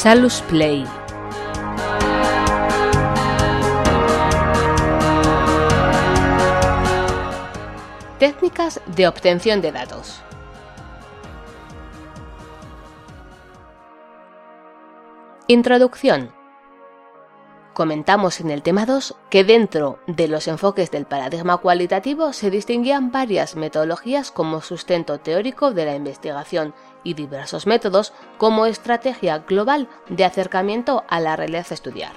Salus Play. Técnicas de obtención de datos. Introducción. Comentamos en el tema 2 que dentro de los enfoques del paradigma cualitativo se distinguían varias metodologías como sustento teórico de la investigación y diversos métodos como estrategia global de acercamiento a la realidad a estudiar.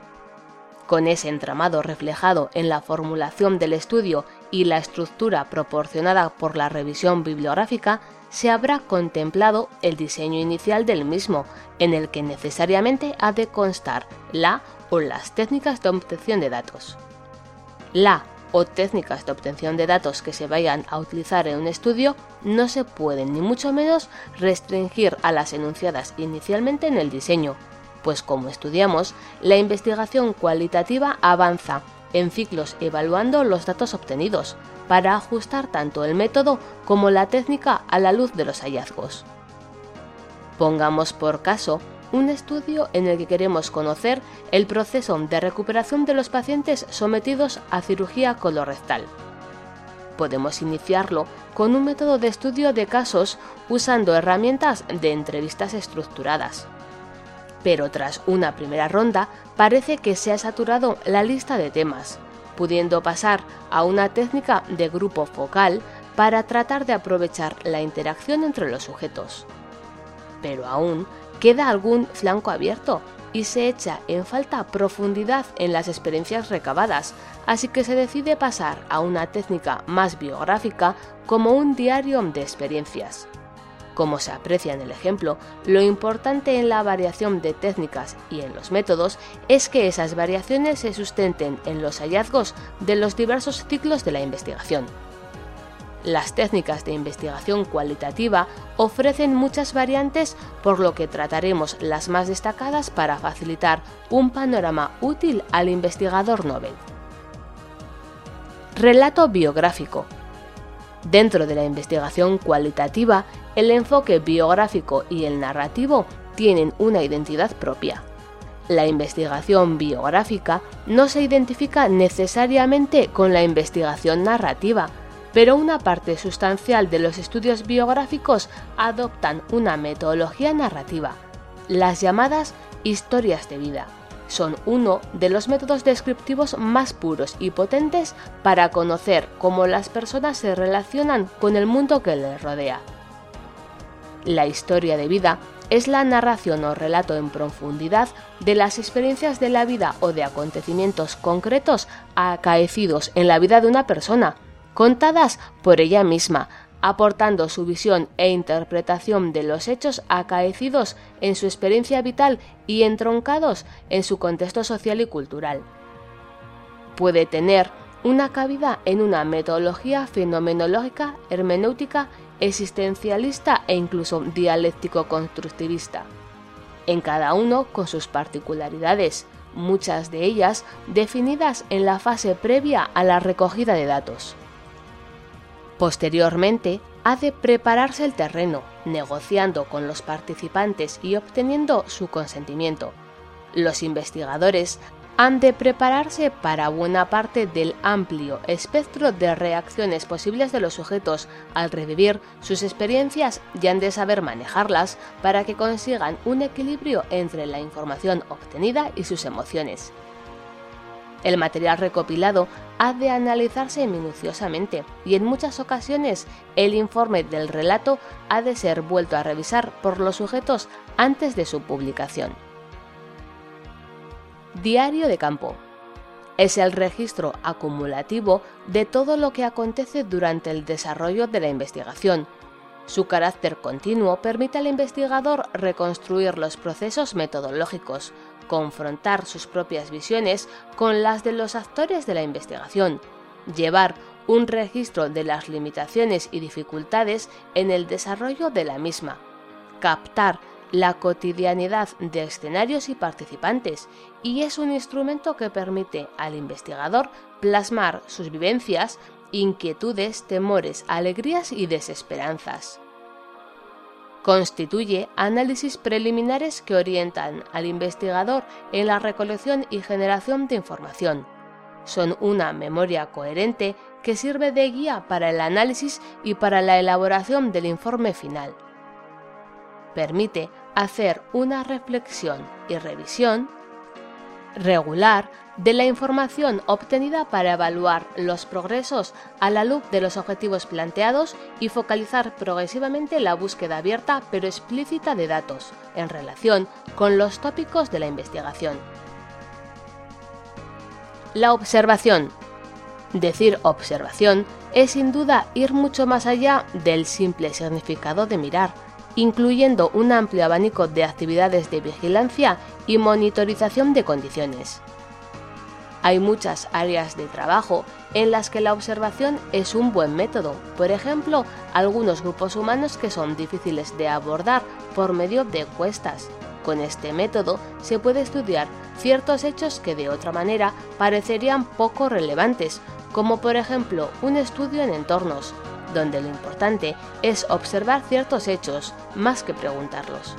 Con ese entramado reflejado en la formulación del estudio y la estructura proporcionada por la revisión bibliográfica, se habrá contemplado el diseño inicial del mismo, en el que necesariamente ha de constar la o las técnicas de obtención de datos. La o técnicas de obtención de datos que se vayan a utilizar en un estudio no se pueden ni mucho menos restringir a las enunciadas inicialmente en el diseño, pues como estudiamos, la investigación cualitativa avanza en ciclos evaluando los datos obtenidos, para ajustar tanto el método como la técnica a la luz de los hallazgos. Pongamos por caso un estudio en el que queremos conocer el proceso de recuperación de los pacientes sometidos a cirugía colorectal. Podemos iniciarlo con un método de estudio de casos usando herramientas de entrevistas estructuradas. Pero tras una primera ronda parece que se ha saturado la lista de temas, pudiendo pasar a una técnica de grupo focal para tratar de aprovechar la interacción entre los sujetos. Pero aún queda algún flanco abierto y se echa en falta profundidad en las experiencias recabadas, así que se decide pasar a una técnica más biográfica como un diario de experiencias. Como se aprecia en el ejemplo, lo importante en la variación de técnicas y en los métodos es que esas variaciones se sustenten en los hallazgos de los diversos ciclos de la investigación. Las técnicas de investigación cualitativa ofrecen muchas variantes, por lo que trataremos las más destacadas para facilitar un panorama útil al investigador novel. Relato biográfico. Dentro de la investigación cualitativa, el enfoque biográfico y el narrativo tienen una identidad propia. La investigación biográfica no se identifica necesariamente con la investigación narrativa, pero una parte sustancial de los estudios biográficos adoptan una metodología narrativa, las llamadas historias de vida. Son uno de los métodos descriptivos más puros y potentes para conocer cómo las personas se relacionan con el mundo que les rodea. La historia de vida es la narración o relato en profundidad de las experiencias de la vida o de acontecimientos concretos acaecidos en la vida de una persona, contadas por ella misma, aportando su visión e interpretación de los hechos acaecidos en su experiencia vital y entroncados en su contexto social y cultural. Puede tener una cabida en una metodología fenomenológica, hermenéutica, existencialista e incluso dialéctico-constructivista, en cada uno con sus particularidades, muchas de ellas definidas en la fase previa a la recogida de datos. Posteriormente, ha de prepararse el terreno, negociando con los participantes y obteniendo su consentimiento. Los investigadores han de prepararse para buena parte del amplio espectro de reacciones posibles de los sujetos al revivir sus experiencias y han de saber manejarlas para que consigan un equilibrio entre la información obtenida y sus emociones. El material recopilado ha de analizarse minuciosamente y en muchas ocasiones el informe del relato ha de ser vuelto a revisar por los sujetos antes de su publicación. Diario de campo. Es el registro acumulativo de todo lo que acontece durante el desarrollo de la investigación. Su carácter continuo permite al investigador reconstruir los procesos metodológicos, confrontar sus propias visiones con las de los actores de la investigación, llevar un registro de las limitaciones y dificultades en el desarrollo de la misma, captar la cotidianidad de escenarios y participantes, y es un instrumento que permite al investigador plasmar sus vivencias, inquietudes, temores, alegrías y desesperanzas. Constituye análisis preliminares que orientan al investigador en la recolección y generación de información. Son una memoria coherente que sirve de guía para el análisis y para la elaboración del informe final. Permite hacer una reflexión y revisión regular de la información obtenida para evaluar los progresos a la luz de los objetivos planteados y focalizar progresivamente la búsqueda abierta pero explícita de datos en relación con los tópicos de la investigación. La observación. Decir observación es sin duda ir mucho más allá del simple significado de mirar, incluyendo un amplio abanico de actividades de vigilancia y monitorización de condiciones. Hay muchas áreas de trabajo en las que la observación es un buen método, por ejemplo, algunos grupos humanos que son difíciles de abordar por medio de encuestas. Con este método se puede estudiar ciertos hechos que de otra manera parecerían poco relevantes, como por ejemplo un estudio en entornos, donde lo importante es observar ciertos hechos más que preguntarlos.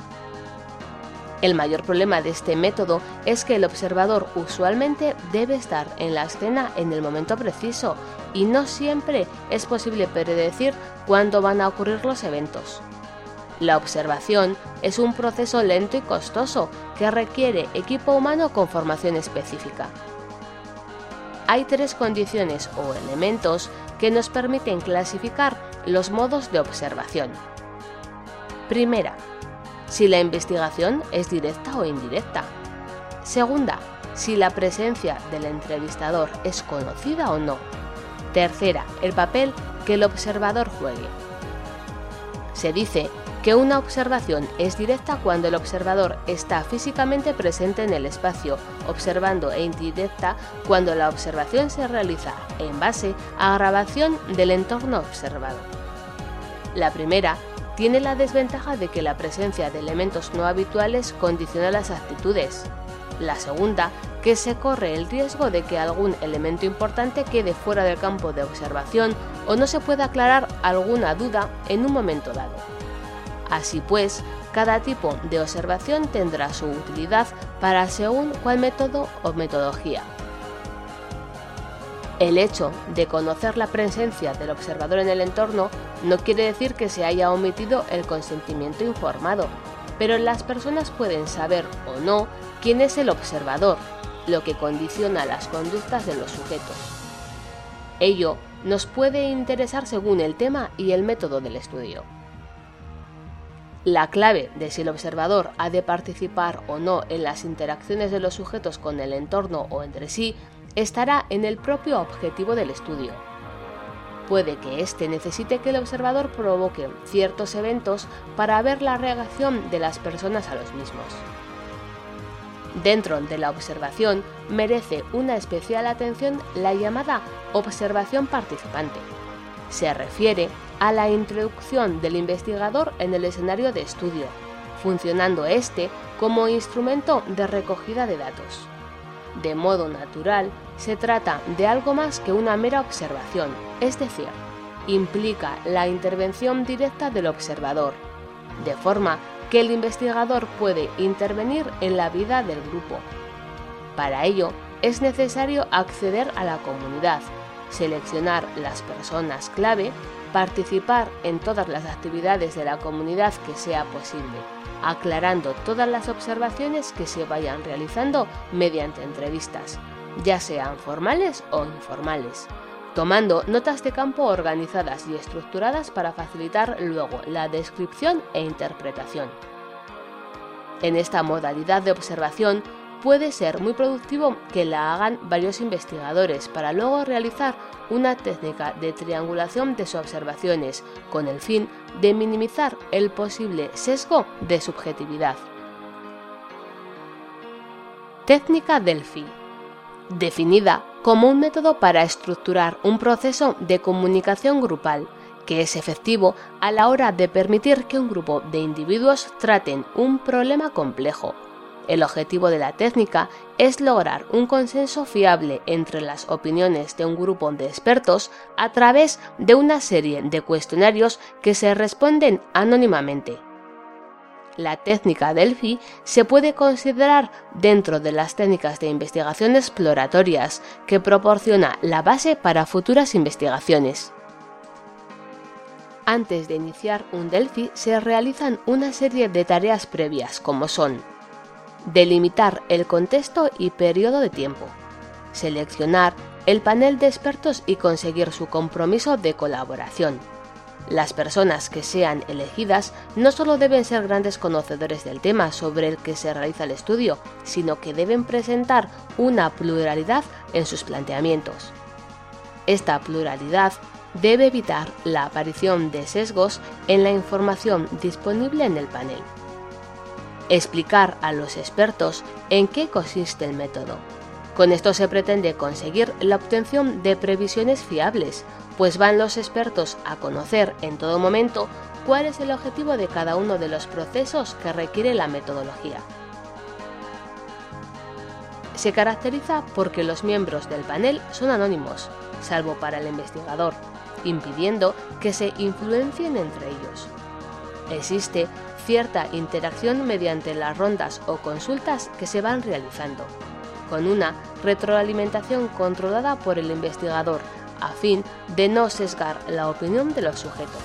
El mayor problema de este método es que el observador usualmente debe estar en la escena en el momento preciso y no siempre es posible predecir cuándo van a ocurrir los eventos. La observación es un proceso lento y costoso que requiere equipo humano con formación específica. Hay 3 condiciones o elementos que nos permiten clasificar los modos de observación. Primera, si la investigación es directa o indirecta. Segunda, si la presencia del entrevistador es conocida o no. Tercera, el papel que el observador juegue. Se dice que una observación es directa cuando el observador está físicamente presente en el espacio, observando, e indirecta cuando la observación se realiza en base a grabación del entorno observado. La primera tiene la desventaja de que la presencia de elementos no habituales condiciona las actitudes. La segunda, que se corre el riesgo de que algún elemento importante quede fuera del campo de observación o no se pueda aclarar alguna duda en un momento dado. Así pues, cada tipo de observación tendrá su utilidad para según cuál método o metodología. El hecho de conocer la presencia del observador en el entorno no quiere decir que se haya omitido el consentimiento informado, pero las personas pueden saber o no quién es el observador, lo que condiciona las conductas de los sujetos. Ello nos puede interesar según el tema y el método del estudio. La clave de si el observador ha de participar o no en las interacciones de los sujetos con el entorno o entre sí estará en el propio objetivo del estudio. Puede que éste necesite que el observador provoque ciertos eventos para ver la reacción de las personas a los mismos. Dentro de la observación merece una especial atención la llamada observación participante. Se refiere a la introducción del investigador en el escenario de estudio, funcionando este como instrumento de recogida de datos. De modo natural, se trata de algo más que una mera observación, es decir, implica la intervención directa del observador, de forma que el investigador puede intervenir en la vida del grupo. Para ello, es necesario acceder a la comunidad, seleccionar las personas clave, participar en todas las actividades de la comunidad que sea posible, aclarando todas las observaciones que se vayan realizando mediante entrevistas, ya sean formales o informales, tomando notas de campo organizadas y estructuradas para facilitar luego la descripción e interpretación. En esta modalidad de observación puede ser muy productivo que la hagan varios investigadores para luego realizar una técnica de triangulación de sus observaciones con el fin de minimizar el posible sesgo de subjetividad. Técnica Delphi. Definida como un método para estructurar un proceso de comunicación grupal que es efectivo a la hora de permitir que un grupo de individuos traten un problema complejo. El objetivo de la técnica es lograr un consenso fiable entre las opiniones de un grupo de expertos a través de una serie de cuestionarios que se responden anónimamente. La técnica Delphi se puede considerar dentro de las técnicas de investigación exploratorias que proporciona la base para futuras investigaciones. Antes de iniciar un Delphi se realizan una serie de tareas previas como son delimitar el contexto y periodo de tiempo, seleccionar el panel de expertos y conseguir su compromiso de colaboración. Las personas que sean elegidas no solo deben ser grandes conocedores del tema sobre el que se realiza el estudio, sino que deben presentar una pluralidad en sus planteamientos. Esta pluralidad debe evitar la aparición de sesgos en la información disponible en el panel. Explicar a los expertos en qué consiste el método. Con esto se pretende conseguir la obtención de previsiones fiables, pues van los expertos a conocer en todo momento cuál es el objetivo de cada uno de los procesos que requiere la metodología. Se caracteriza porque los miembros del panel son anónimos, salvo para el investigador, impidiendo que se influencien entre ellos. Existe cierta interacción mediante las rondas o consultas que se van realizando, con una retroalimentación controlada por el investigador a fin de no sesgar la opinión de los sujetos.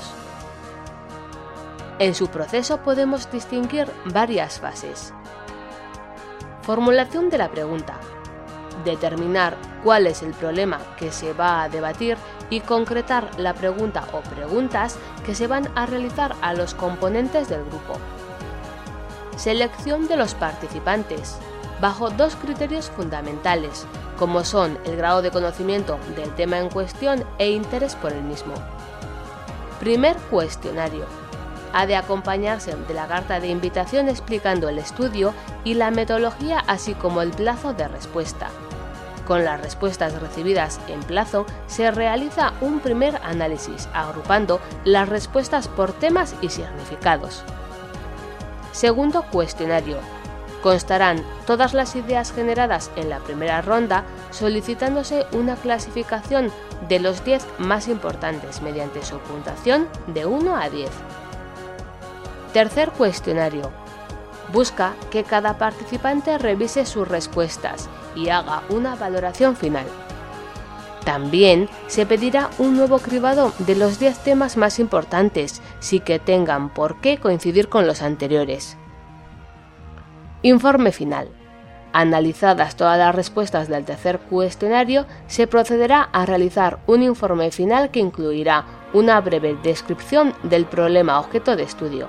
En su proceso podemos distinguir varias fases. Formulación de la pregunta. Determinar cuál es el problema que se va a debatir y concretar la pregunta o preguntas que se van a realizar a los componentes del grupo. Selección de los participantes, bajo dos criterios fundamentales, como son el grado de conocimiento del tema en cuestión e interés por el mismo. Primer cuestionario. Ha de acompañarse de la carta de invitación explicando el estudio y la metodología, así como el plazo de respuesta. Con las respuestas recibidas en plazo se realiza un primer análisis, agrupando las respuestas por temas y significados. Segundo cuestionario. Constarán todas las ideas generadas en la primera ronda, solicitándose una clasificación de los 10 más importantes mediante su puntuación de 1 a 10. Tercer cuestionario. Busca que cada participante revise sus respuestas y haga una valoración final. También se pedirá un nuevo cribado de los 10 temas más importantes, sin que tengan por qué coincidir con los anteriores. Informe final. Analizadas todas las respuestas del tercer cuestionario, se procederá a realizar un informe final que incluirá una breve descripción del problema objeto de estudio.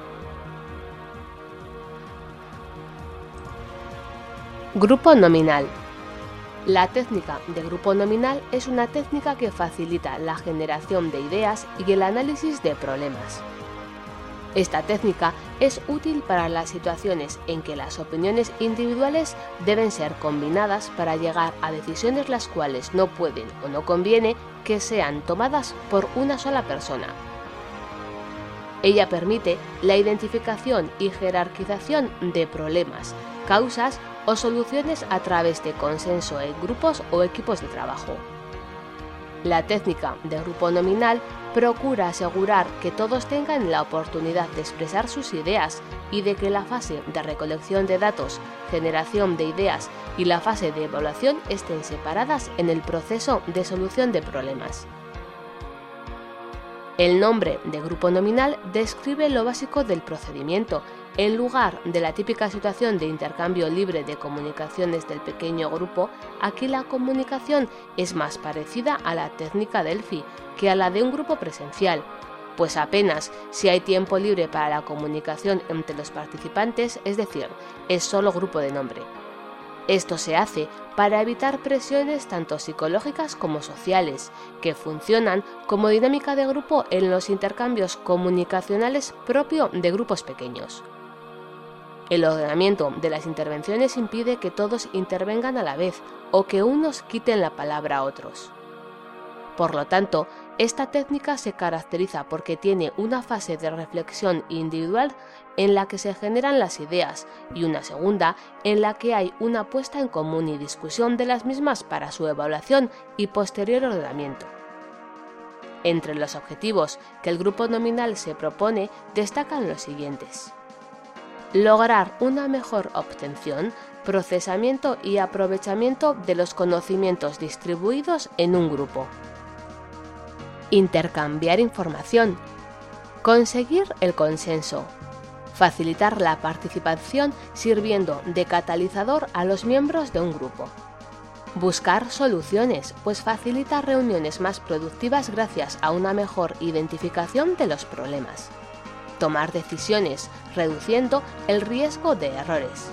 Grupo nominal. La técnica de grupo nominal es una técnica que facilita la generación de ideas y el análisis de problemas. Esta técnica es útil para las situaciones en que las opiniones individuales deben ser combinadas para llegar a decisiones las cuales no pueden o no conviene que sean tomadas por una sola persona. Ella permite la identificación y jerarquización de problemas, causas o soluciones a través de consenso en grupos o equipos de trabajo. La técnica de grupo nominal procura asegurar que todos tengan la oportunidad de expresar sus ideas y de que la fase de recolección de datos, generación de ideas y la fase de evaluación estén separadas en el proceso de solución de problemas. El nombre de grupo nominal describe lo básico del procedimiento, en lugar de la típica situación de intercambio libre de comunicaciones del pequeño grupo. Aquí la comunicación es más parecida a la técnica Delphi que a la de un grupo presencial, pues apenas si hay tiempo libre para la comunicación entre los participantes, es decir, es solo grupo de nombre. Esto se hace para evitar presiones tanto psicológicas como sociales, que funcionan como dinámica de grupo en los intercambios comunicacionales propio de grupos pequeños. El ordenamiento de las intervenciones impide que todos intervengan a la vez o que unos quiten la palabra a otros. Por lo tanto, esta técnica se caracteriza porque tiene una fase de reflexión individual en la que se generan las ideas y una segunda en la que hay una puesta en común y discusión de las mismas para su evaluación y posterior ordenamiento. Entre los objetivos que el grupo nominal se propone destacan los siguientes: lograr una mejor obtención, procesamiento y aprovechamiento de los conocimientos distribuidos en un grupo. Intercambiar información. Conseguir el consenso. Facilitar la participación sirviendo de catalizador a los miembros de un grupo. Buscar soluciones, pues facilita reuniones más productivas gracias a una mejor identificación de los problemas. Tomar decisiones, reduciendo el riesgo de errores.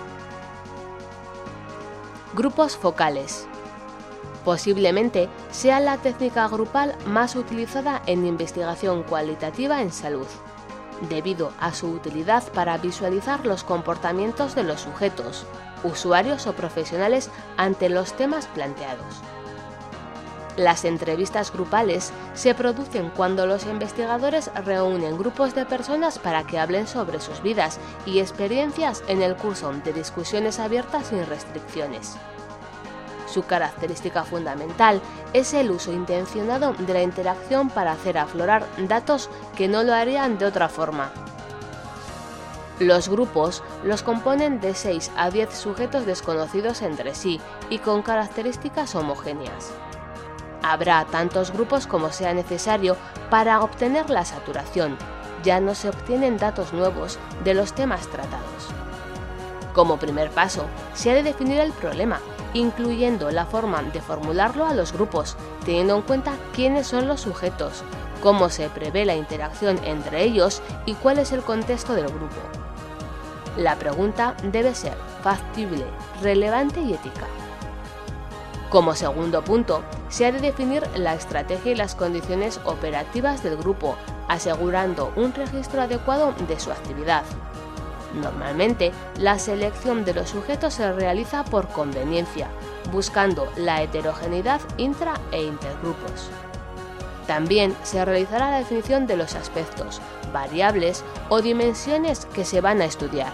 Grupos focales. Posiblemente sea la técnica grupal más utilizada en investigación cualitativa en salud, debido a su utilidad para visualizar los comportamientos de los sujetos, usuarios o profesionales ante los temas planteados. Las entrevistas grupales se producen cuando los investigadores reúnen grupos de personas para que hablen sobre sus vidas y experiencias en el curso de discusiones abiertas sin restricciones. Su característica fundamental es el uso intencionado de la interacción para hacer aflorar datos que no lo harían de otra forma. Los grupos los componen de 6 a 10 sujetos desconocidos entre sí y con características homogéneas. Habrá tantos grupos como sea necesario para obtener la saturación. Ya no se obtienen datos nuevos de los temas tratados. Como primer paso, se ha de definir el problema, incluyendo la forma de formularlo a los grupos, teniendo en cuenta quiénes son los sujetos, cómo se prevé la interacción entre ellos y cuál es el contexto del grupo. La pregunta debe ser factible, relevante y ética. Como segundo punto, se ha de definir la estrategia y las condiciones operativas del grupo, asegurando un registro adecuado de su actividad. Normalmente, la selección de los sujetos se realiza por conveniencia, buscando la heterogeneidad intra e intergrupos. También se realizará la definición de los aspectos, variables o dimensiones que se van a estudiar.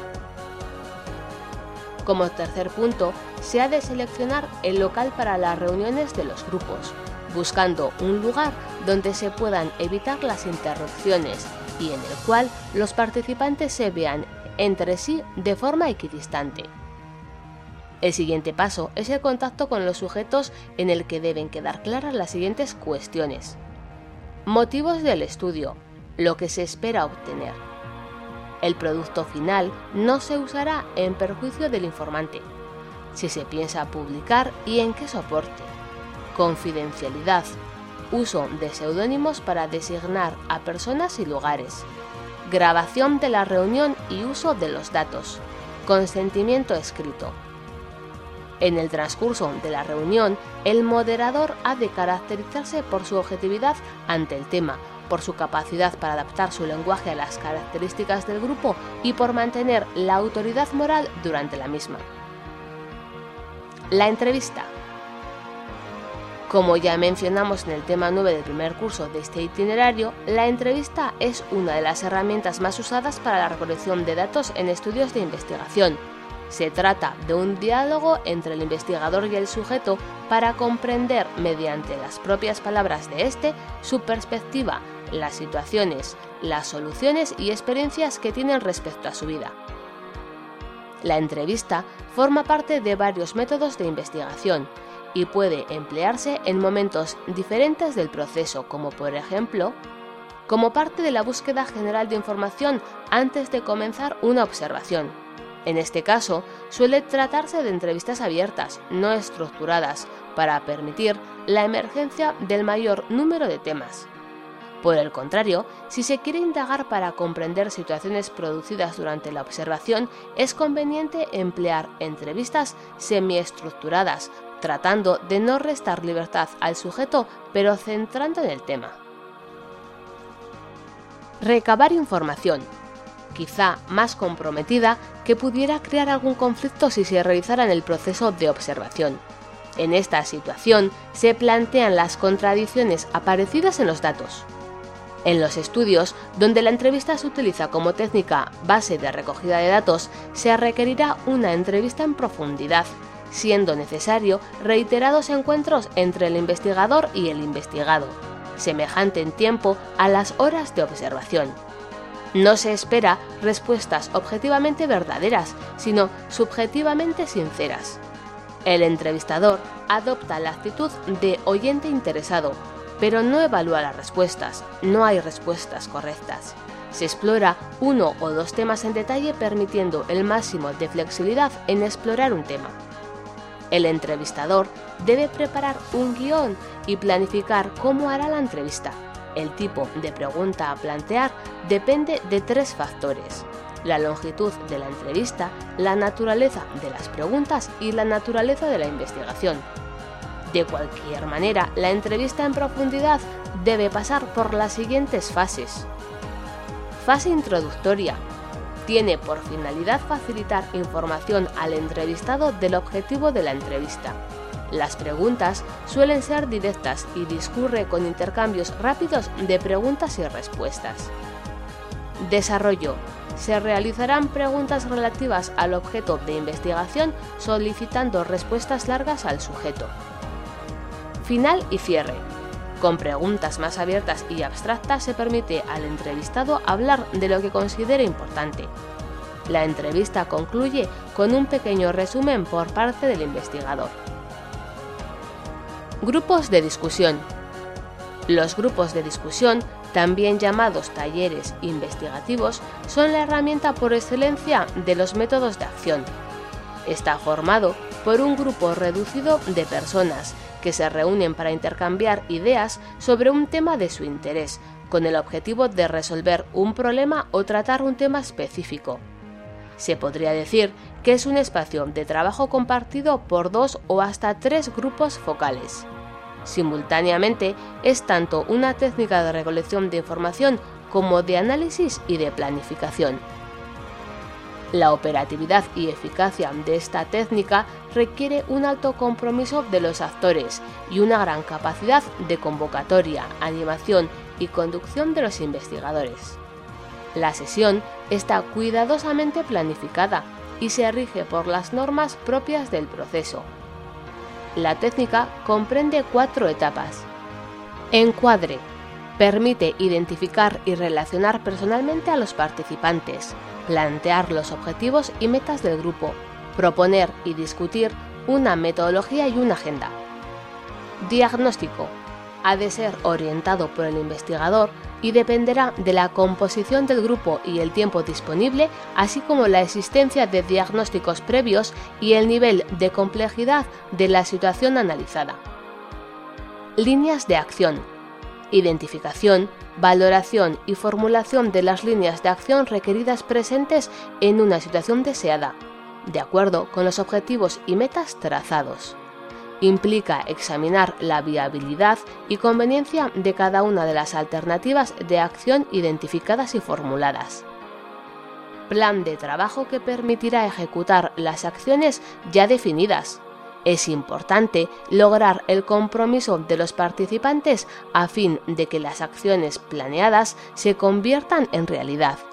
Como tercer punto, se ha de seleccionar el local para las reuniones de los grupos, buscando un lugar donde se puedan evitar las interrupciones y en el cual los participantes se vean entre sí de forma equidistante. El siguiente paso es el contacto con los sujetos, en el que deben quedar claras las siguientes cuestiones. Motivos del estudio, lo que se espera obtener. El producto final no se usará en perjuicio del informante. Si se piensa publicar y en qué soporte. Confidencialidad. Uso de seudónimos para designar a personas y lugares. Grabación de la reunión y uso de los datos. Consentimiento escrito. En el transcurso de la reunión, el moderador ha de caracterizarse por su objetividad ante el tema, por su capacidad para adaptar su lenguaje a las características del grupo y por mantener la autoridad moral durante la misma. La entrevista. Como ya mencionamos en el tema 9 del primer curso de este itinerario, la entrevista es una de las herramientas más usadas para la recolección de datos en estudios de investigación. Se trata de un diálogo entre el investigador y el sujeto para comprender, mediante las propias palabras de este, su perspectiva, las situaciones, las soluciones y experiencias que tienen respecto a su vida. La entrevista forma parte de varios métodos de investigación y puede emplearse en momentos diferentes del proceso, como por ejemplo, como parte de la búsqueda general de información antes de comenzar una observación. En este caso, suele tratarse de entrevistas abiertas, no estructuradas, para permitir la emergencia del mayor número de temas. Por el contrario, si se quiere indagar para comprender situaciones producidas durante la observación, es conveniente emplear entrevistas semiestructuradas, tratando de no restar libertad al sujeto, pero centrando en el tema. Recabar información, quizá más comprometida, que pudiera crear algún conflicto si se realizara en el proceso de observación. En esta situación se plantean las contradicciones aparecidas en los datos. En los estudios, donde la entrevista se utiliza como técnica base de recogida de datos, se requerirá una entrevista en profundidad, siendo necesario reiterados encuentros entre el investigador y el investigado, semejante en tiempo a las horas de observación. No se espera respuestas objetivamente verdaderas, sino subjetivamente sinceras. El entrevistador adopta la actitud de oyente interesado, pero no evalúa las respuestas, no hay respuestas correctas. Se explora uno o dos temas en detalle permitiendo el máximo de flexibilidad en explorar un tema. El entrevistador debe preparar un guión y planificar cómo hará la entrevista. El tipo de pregunta a plantear depende de 3 factores: la longitud de la entrevista, la naturaleza de las preguntas y la naturaleza de la investigación. De cualquier manera, la entrevista en profundidad debe pasar por las siguientes fases. Fase introductoria. Tiene por finalidad facilitar información al entrevistado del objetivo de la entrevista. Las preguntas suelen ser directas y discurre con intercambios rápidos de preguntas y respuestas. Desarrollo. Se realizarán preguntas relativas al objeto de investigación solicitando respuestas largas al sujeto. Final y cierre. Con preguntas más abiertas y abstractas se permite al entrevistado hablar de lo que considere importante. La entrevista concluye con un pequeño resumen por parte del investigador. Grupos de discusión. Los grupos de discusión, también llamados talleres investigativos, son la herramienta por excelencia de los métodos de acción. Está formado por un grupo reducido de personas que se reúnen para intercambiar ideas sobre un tema de su interés, con el objetivo de resolver un problema o tratar un tema específico. Se podría decir que es un espacio de trabajo compartido por 2 o hasta 3 grupos focales. Simultáneamente, es tanto una técnica de recolección de información como de análisis y de planificación. La operatividad y eficacia de esta técnica requiere un alto compromiso de los actores y una gran capacidad de convocatoria, animación y conducción de los investigadores. La sesión está cuidadosamente planificada y se rige por las normas propias del proceso. La técnica comprende 4 etapas. Encuadre. Permite identificar y relacionar personalmente a los participantes, plantear los objetivos y metas del grupo, proponer y discutir una metodología y una agenda. Diagnóstico. Ha de ser orientado por el investigador y dependerá de la composición del grupo y el tiempo disponible, así como la existencia de diagnósticos previos y el nivel de complejidad de la situación analizada. Líneas de acción. Identificación, valoración y formulación de las líneas de acción requeridas presentes en una situación deseada, de acuerdo con los objetivos y metas trazados. Implica examinar la viabilidad y conveniencia de cada una de las alternativas de acción identificadas y formuladas. Plan de trabajo que permitirá ejecutar las acciones ya definidas. Es importante lograr el compromiso de los participantes a fin de que las acciones planeadas se conviertan en realidad.